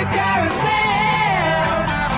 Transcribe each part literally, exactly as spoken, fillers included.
the carousel.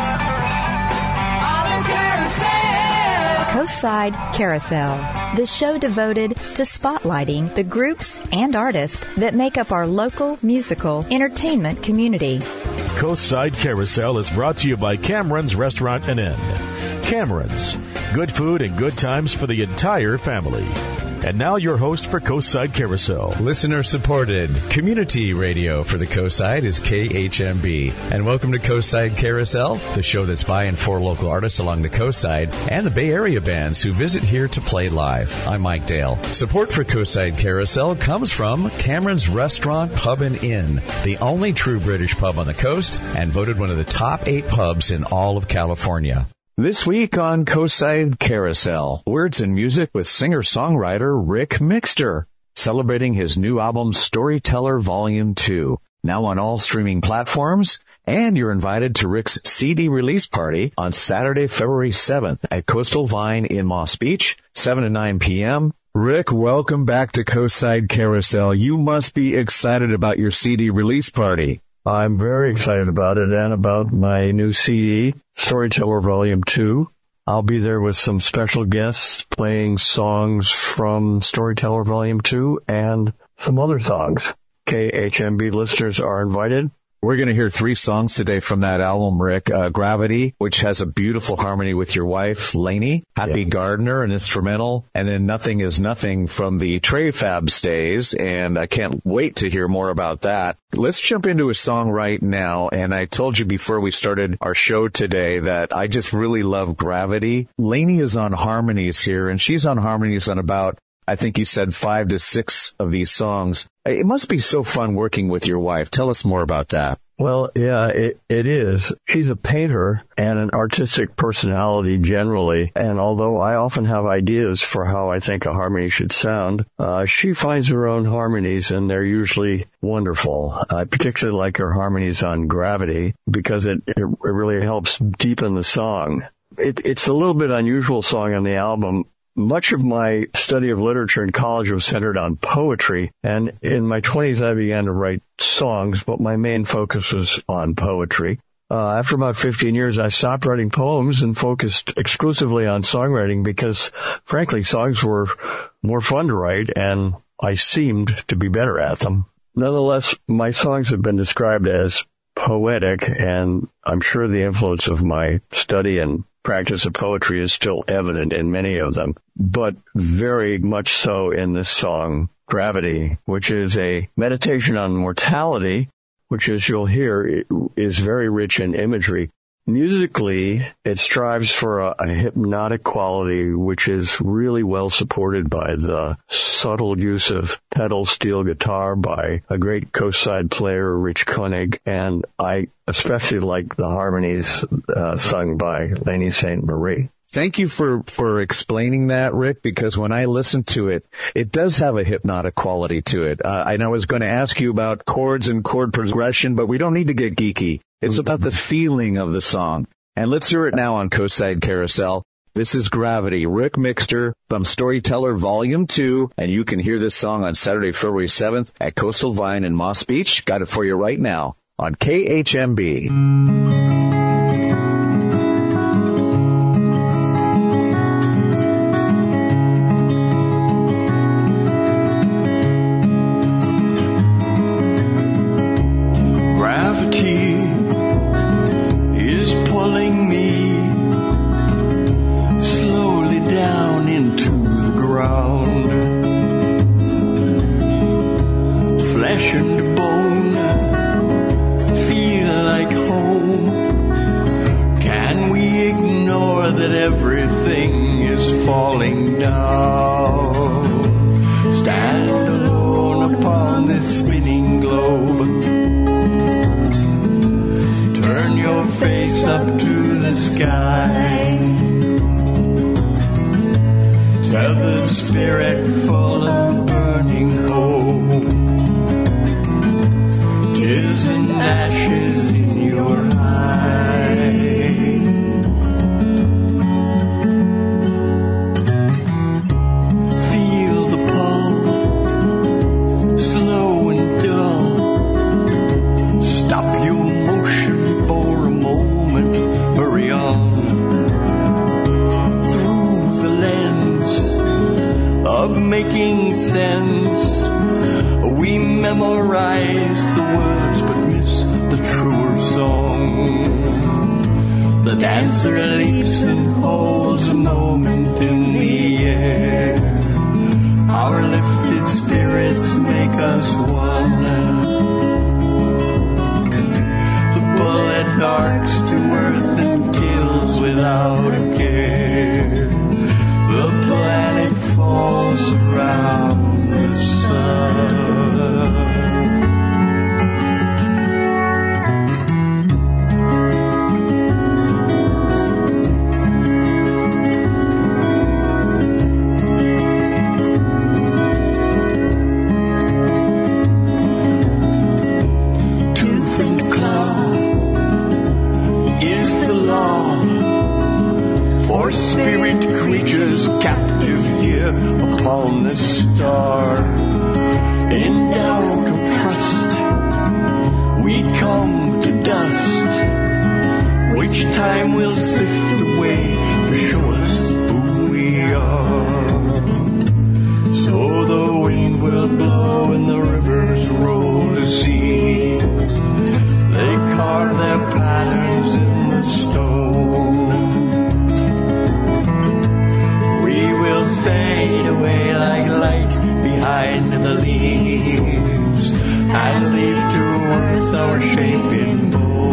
On the carousel. Coastside Carousel, the show devoted to spotlighting the groups and artists that make up our local musical entertainment community. Coastside Carousel is brought to you by Cameron's Restaurant and Inn. Cameron's, good food and good times for the entire family. And now your host for Coastside Carousel. Listener supported community radio for the Coastside is K H M B. And welcome to Coastside Carousel, the show that's by and for local artists along the coastside and the Bay Area bands who visit here to play live. I'm Mike Dale. Support for Coastside Carousel comes from Cameron's Restaurant, Pub and Inn, the only true British pub on the coast and voted one of the top eight pubs in all of California. This week on Coastside Carousel, words and music with singer-songwriter Rick Mixter, celebrating his new album Storyteller Volume two, now on all streaming platforms, and you're invited to Rick's C D release party on Saturday, February seventh at Coastal Vine in Moss Beach, seven to nine p.m. Rick, welcome back to Coastside Carousel. You must be excited about your C D release party. I'm very excited about it and about my new C D, Storyteller Volume two. I'll be there with some special guests playing songs from Storyteller Volume two and some other songs. K H M B listeners are invited. We're going to hear three songs today from that album, Rick. Uh, Gravity, which has a beautiful harmony with your wife, Lainey. Happy yeah. Gardener, an instrumental. And then Nothing is Nothing from the Trey Fabs days. And I can't wait to hear more about that. Let's jump into a song right now. And I told you before we started our show today that I just really love Gravity. Lainey is on harmonies here, and she's on harmonies on about, I think you said five to six of these songs. It must be so fun working with your wife. Tell us more about that. Well, yeah, it, it is. She's a painter and an artistic personality generally. And although I often have ideas for how I think a harmony should sound, uh, she finds her own harmonies, and they're usually wonderful. I particularly like her harmonies on Gravity because it, it, it really helps deepen the song. It, it's a little bit unusual song on the album. Much of my study of literature in college was centered on poetry, and in my twenties I began to write songs, but my main focus was on poetry. Uh, after about fifteen years, I stopped writing poems and focused exclusively on songwriting because, frankly, songs were more fun to write, and I seemed to be better at them. Nonetheless, my songs have been described as poetic, and I'm sure the influence of my study and practice of poetry is still evident in many of them, but very much so in this song, Gravity, which is a meditation on mortality, which, as you'll hear, is very rich in imagery. Musically, it strives for a, a hypnotic quality, which is really well supported by the subtle use of pedal steel guitar by a great coastside player, Rich Koenig, and I especially like the harmonies uh, sung by Lainey Saint Marie. Thank you for, for explaining that, Rick, because when I listen to it, it does have a hypnotic quality to it. Uh, I know I was going to ask you about chords and chord progression, but we don't need to get geeky. It's about the feeling of the song. And let's hear it now on Coastside Carousel. This is Gravity, Rick Mixter from Storyteller Volume two, and you can hear this song on Saturday, February seventh at Coastal Vine in Moss Beach. Got it for you right now on K H M B. Stop your motion. sense. We memorize the words but miss the truer song. The dancer leaps and holds a moment in the air. Our lifted spirits make us one. The bullet arcs to earth and kills without a care. The planet falls around the sun. Spirit creatures captive here upon this star. In doubt or trust, we come to dust, which time will sift away to show us who we are. So the wind will blow and the rivers roll to sea. They carve their patterns in the stone. Fade away like light behind the leaves, and leave to earth our shape in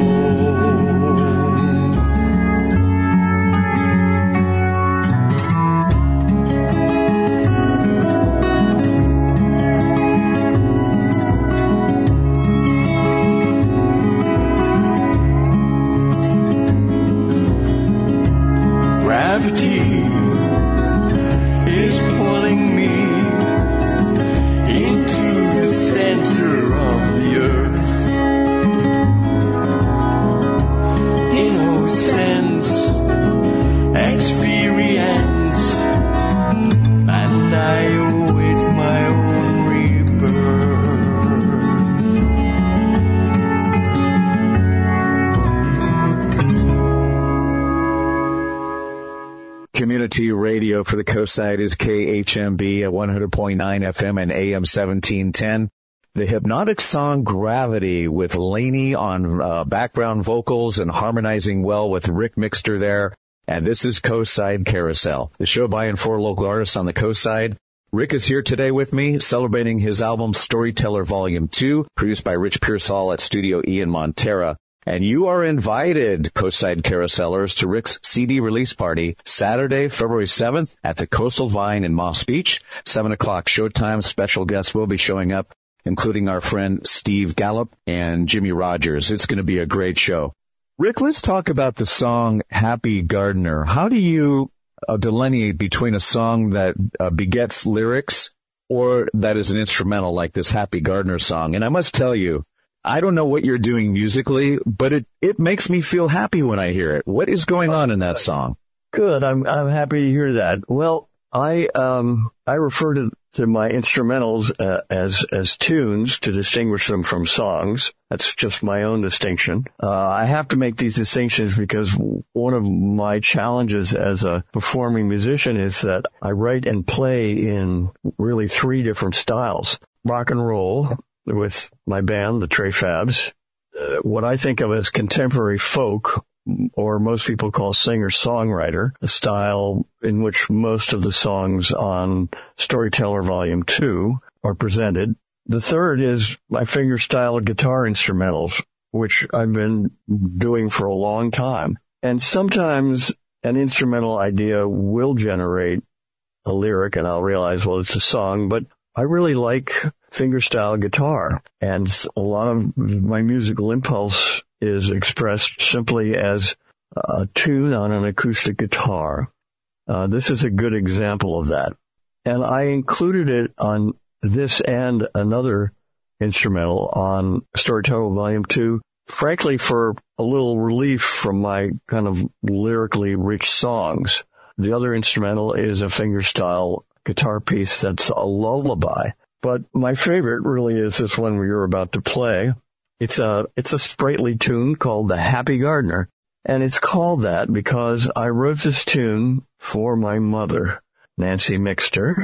Radio for the Coastside is K H M B at one hundred point nine F M and A M seventeen ten. The hypnotic song Gravity with Laney on uh, background vocals and harmonizing well with Rick Mixter there. And this is Coastside Carousel, the show by and for local artists on the Coastside. Rick is here today with me, celebrating his album Storyteller Volume two, produced by Rich Pearsall at Studio E in Montera. And you are invited, Coastside Carousellers, to Rick's C D release party Saturday, February seventh at the Coastal Vine in Moss Beach. seven o'clock showtime. Special guests will be showing up, including our friend Steve Gallup and Jimmy Rogers. It's going to be a great show. Rick, let's talk about the song Happy Gardener. How do you uh, delineate between a song that uh, begets lyrics or that is an instrumental like this Happy Gardener song? And I must tell you, I don't know what you're doing musically, but it, it makes me feel happy when I hear it. What is going on in that song? Good. I'm, I'm happy to hear that. Well, I, um, I refer to, to my instrumentals uh, as, as tunes to distinguish them from songs. That's just my own distinction. Uh, I have to make these distinctions because one of my challenges as a performing musician is that I write and play in really three different styles. Rock and roll, with my band, the Trey Fabs, uh, what I think of as contemporary folk, or most people call singer-songwriter, a style in which most of the songs on Storyteller Volume two are presented. The third is my finger-style guitar instrumentals, which I've been doing for a long time. And sometimes an instrumental idea will generate a lyric, and I'll realize, well, it's a song, but I really like fingerstyle guitar, and a lot of my musical impulse is expressed simply as a tune on an acoustic guitar. Uh, this is a good example of that. And I included it on this and another instrumental on Storyteller Volume two, frankly, for a little relief from my kind of lyrically rich songs. The other instrumental is a fingerstyle guitar piece that's a lullaby. But my favorite really is this one you're about to play. It's a, it's a sprightly tune called The Happy Gardener. And it's called that because I wrote this tune for my mother, Nancy Mixter,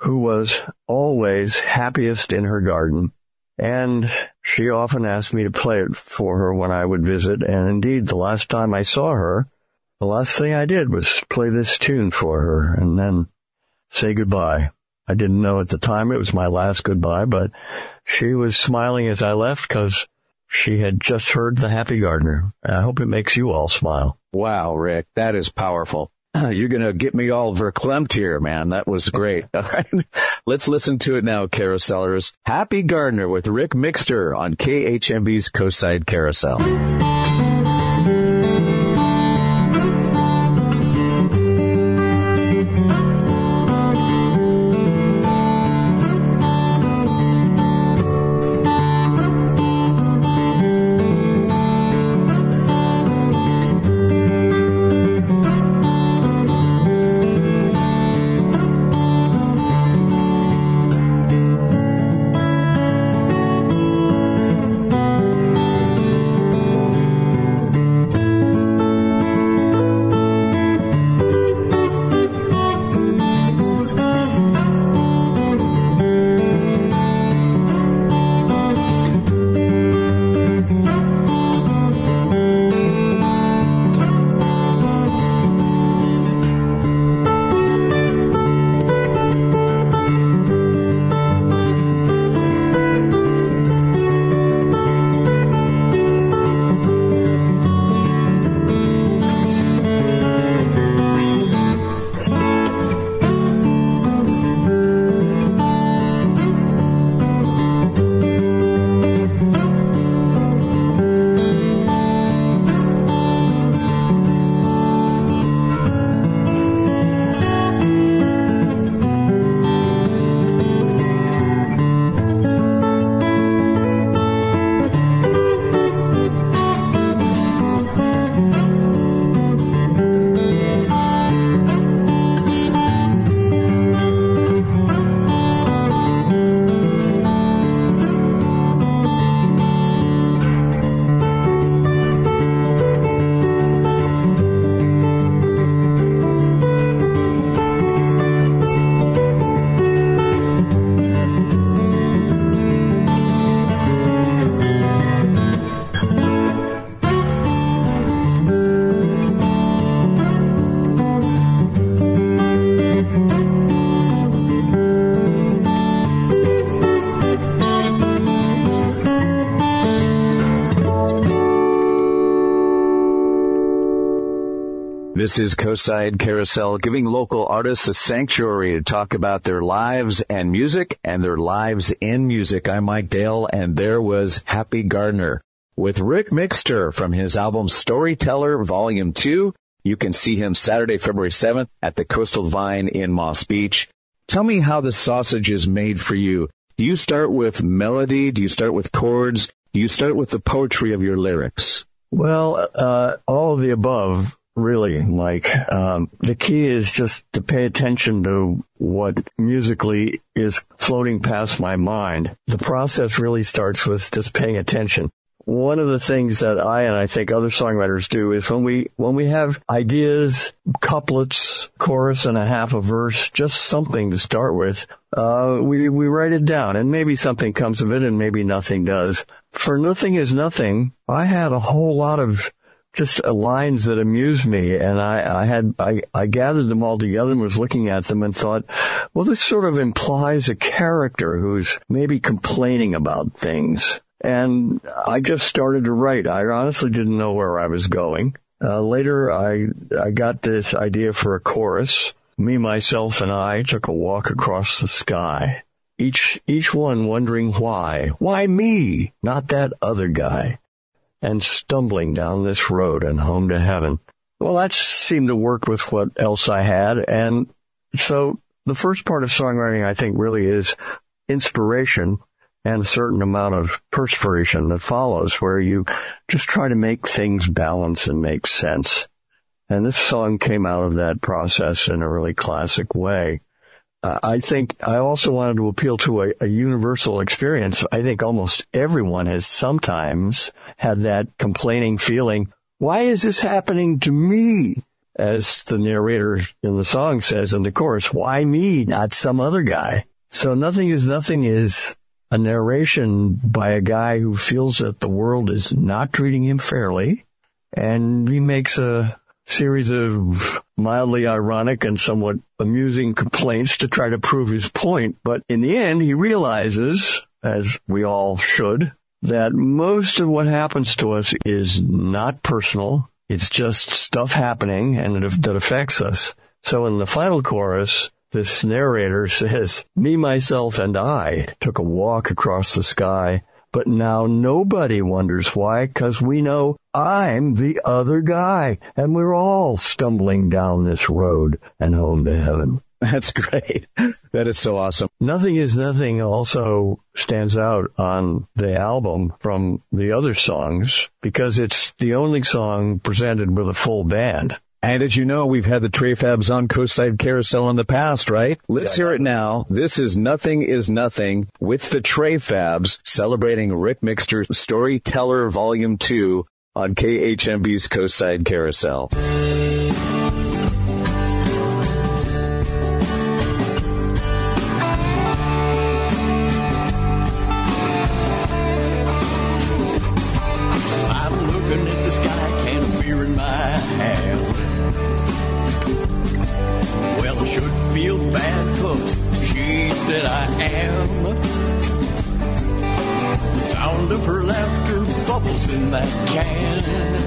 who was always happiest in her garden. And she often asked me to play it for her when I would visit. And indeed, the last time I saw her, the last thing I did was play this tune for her and then say goodbye. I didn't know at the time it was my last goodbye, but she was smiling as I left because she had just heard The Happy Gardener. And I hope it makes you all smile. Wow, Rick, that is powerful. You're going to get me all verklempt here, man. That was great. All right. Let's listen to it now, Carousellers. Happy Gardener with Rick Mixter on K H M B's Coastside Carousel. This is Coastside Carousel, giving local artists a sanctuary to talk about their lives and music and their lives in music. I'm Mike Dale, and there was Happy Gardener with Rick Mixter from his album Storyteller Volume two. You can see him Saturday, February seventh at the Coastal Vine in Moss Beach. Tell me how the sausage is made for you. Do you start with melody? Do you start with chords? Do you start with the poetry of your lyrics? Well, uh, all of the above. Really, Mike. Um, the key is just to pay attention to what musically is floating past my mind. The process really starts with just paying attention. One of the things that I and I think other songwriters do is when we when we have ideas, couplets, chorus and a half a verse, just something to start with, uh, we, we write it down, and maybe something comes of it and maybe nothing does. For Nothing Is Nothing, I had a whole lot of just lines that amused me, and I, I had I, I gathered them all together and was looking at them and thought, well, this sort of implies a character who's maybe complaining about things. And I just started to write. I honestly didn't know where I was going. Uh, later, I I got this idea for a chorus. Me, myself, and I took a walk across the sky. Each each one wondering why. Why me? Not that other guy. And stumbling down this road and home to heaven. Well, that seemed to work with what else I had. And so the first part of songwriting, I think, really is inspiration and a certain amount of perspiration that follows, where you just try to make things balance and make sense. And this song came out of that process in a really classic way. Uh, I think I also wanted to appeal to a, a universal experience. I think almost everyone has sometimes had that complaining feeling, why is this happening to me? as the narrator in the song says in the chorus, why me, not some other guy? So Nothing Is Nothing is a narration by a guy who feels that the world is not treating him fairly, and he makes a series of mildly ironic and somewhat amusing complaints to try to prove his point. But in the end, he realizes, as we all should, that most of what happens to us is not personal. It's just stuff happening and that affects us. So in the final chorus, this narrator says, me, myself, and I took a walk across the sky, but now nobody wonders why, 'cause we know I'm the other guy, and we're all stumbling down this road and home to heaven. That's great. That is so awesome. Nothing Is Nothing also stands out on the album from the other songs because it's the only song presented with a full band. And as you know, we've had the Trefabs on Coastside Carousel in the past, right? Let's yeah, hear it now. This is Nothing Is Nothing with the Trefabs celebrating Rick Mixter's Storyteller Volume two on K H M B's Coastside Carousel. I'm looking at the sky, can of beer in my hand. Well, I should feel bad, 'cause she said I am. The sound of her laughter bubbles in that can.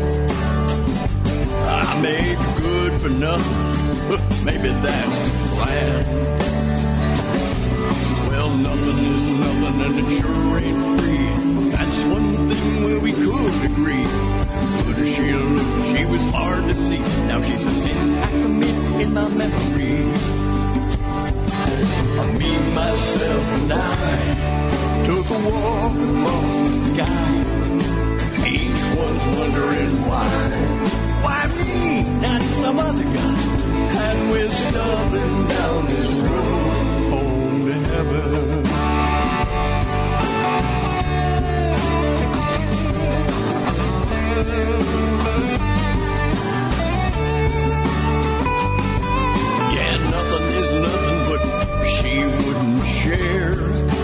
I may be good for nothing, but maybe that's the plan. Well, nothing is nothing, and it sure ain't free. That's one thing where we could agree. Good as she looked, she was hard to see. Now she's a sin I commit in my memory. Me, myself, and I took a walk across the sky. Each one's wondering why. Why me, not some other guy? And we're stumbling down this road home to heaven. Yeah, nothing is nothing, but she wouldn't share.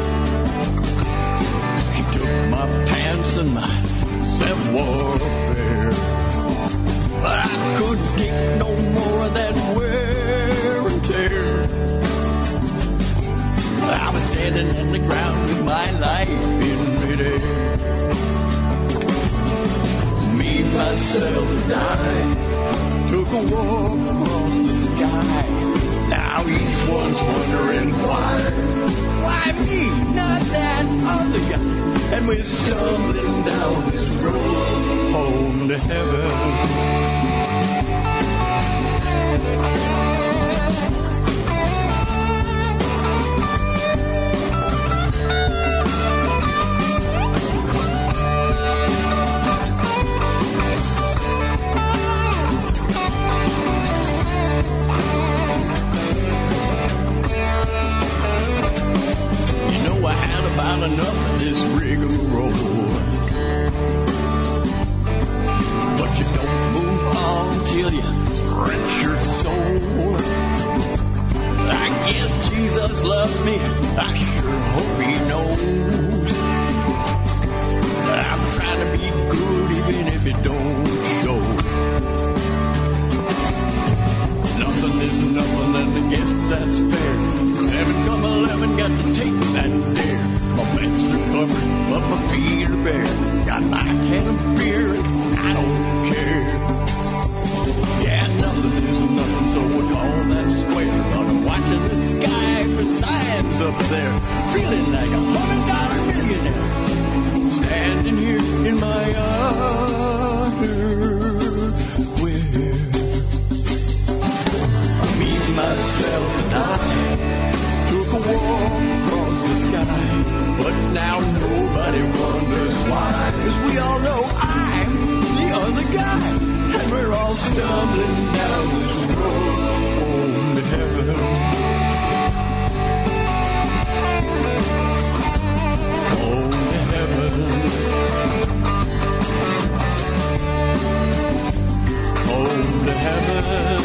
She took my pants and my savoir-faire. But I couldn't take no more of that wear and tear. I was standing on the ground with my life in midair. Me, myself, and I took a walk across the sky. Now each one's wondering why. Why me, not that other guy? And we're stumbling down this road home to heaven. About enough of this rigmarole, but you don't move on till you stretch your soul. I guess Jesus loves me, I sure hope he knows. I'm trying to be good even if it don't show. Nothing is nothing, and I guess that's fair. Seven come eleven, got to take that dare. My legs are covered, but my feet are bare. Got my can of beer, and I don't care. Yeah, nothing is nothing, so we call that square. But I'm watching the sky for signs up there, feeling like a hundred dollar millionaire, standing here in my underwear. Me, myself, and I took a walk across the sky, but now nobody wonders why. 'Cause we all know I'm the other guy, and we're all stumbling down this road home to heaven. Home to heaven. Home to heaven.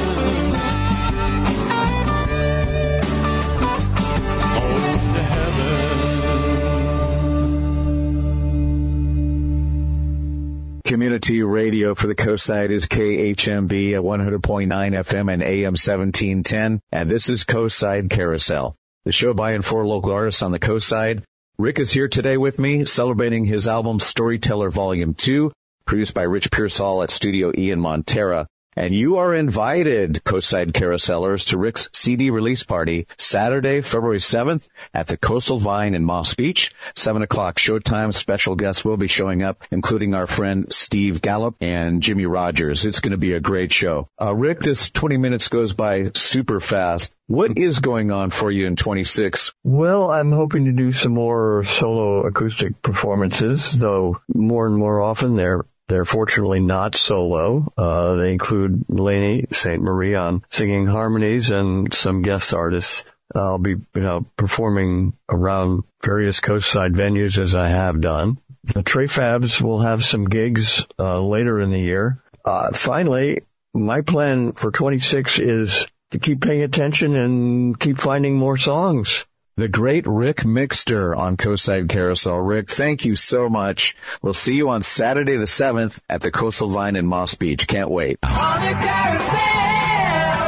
Community radio for the Coastside is K H M B at one hundred point nine F M and A M seventeen ten. And this is Coastside Carousel, the show by and for local artists on the Coastside. Rick is here today with me, celebrating his album Storyteller Volume two, produced by Rich Pearsall at Studio E in Montera. And you are invited, Coastside Carouselers, to Rick's C D release party Saturday, February seventh at the Coastal Vine in Moss Beach. seven o'clock showtime. Special guests will be showing up, including our friend Steve Gallup and Jimmy Rogers. It's going to be a great show. Uh, Rick, this twenty minutes goes by super fast. What is going on for you in twenty-six? Well, I'm hoping to do some more solo acoustic performances, though more and more often they're They're fortunately not solo. Uh, they include Lainey Saint Marie on singing harmonies and some guest artists. I'll be, you know, performing around various coastside venues as I have done. The Trey Fabs will have some gigs uh, later in the year. Uh, finally, my plan for twenty-six is to keep paying attention and keep finding more songs. The great Rick Mixter on Coastside Carousel. Rick, thank you so much. We'll see you on Saturday the seventh at the Coastal Vine in Moss Beach. Can't wait. On the carousel.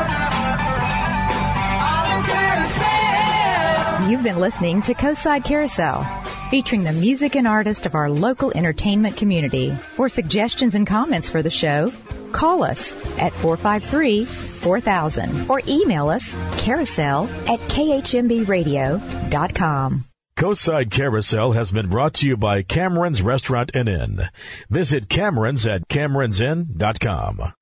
On the carousel. You've been listening to Coastside Carousel, featuring the music and artists of our local entertainment community. For suggestions and comments for the show, call us at four five three, four thousand or email us carousel at k h m b radio dot com. Coastside Carousel has been brought to you by Cameron's Restaurant and Inn. Visit Cameron's at camerons inn dot com.